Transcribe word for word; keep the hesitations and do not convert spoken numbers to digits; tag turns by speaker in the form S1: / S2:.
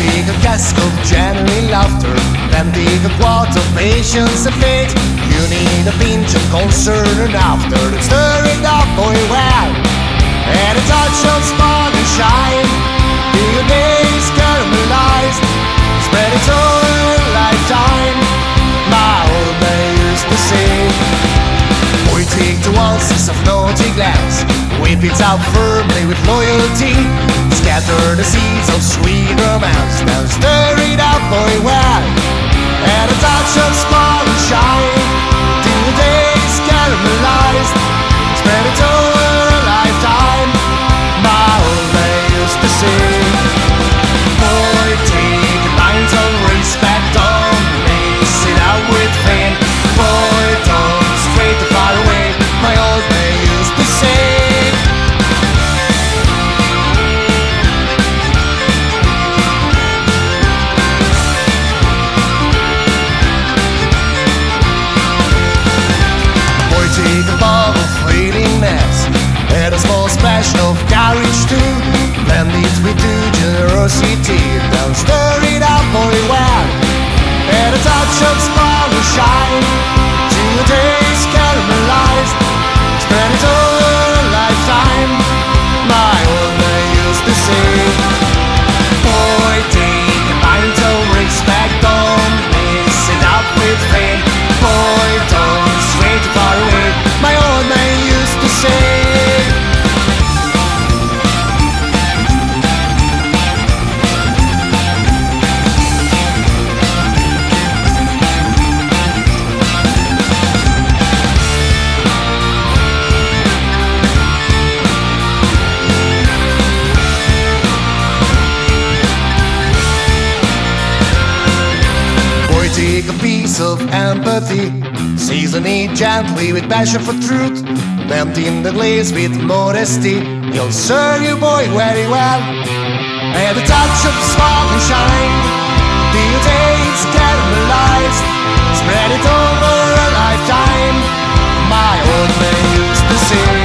S1: take a cask of genuine laughter, then take a quart of patience and faith. You need a pinch of concern and after, then stir it up, boy, well, and a touch of spark and shine. Do your days caramelized, spread it over a lifetime. My old man used to say, boy, take the waltzes of naughty glance, whip it out firmly with loyalty, scatter the seeds of sweet romance, now stir it up, boy, well, and a touch of spark and shine. Till the days caramelized, spread it over a lifetime. My old man used to say, boy, take a pint of respect, don't mix it out with fame. Boy, don't stray too far away, my old man used to say. Take a bottle of willingness, add a small splash of courage too, blend it with due generosity, then stir it up, boy, well, add a touch of spark and shine. Till the days caramelized, spread it over a lifetime. My old man used to say, boy, take a pint of respect, don't mix it up with fame. Boy, don't stray too far away, my old man used to say. Boy, take a piece of empathy, season it gently with passion for truth, blend in the glaze with modesty, he'll serve you, boy, very well. Add a touch of spark and shine, till days caramelized, spread it over a lifetime. My old man used to say.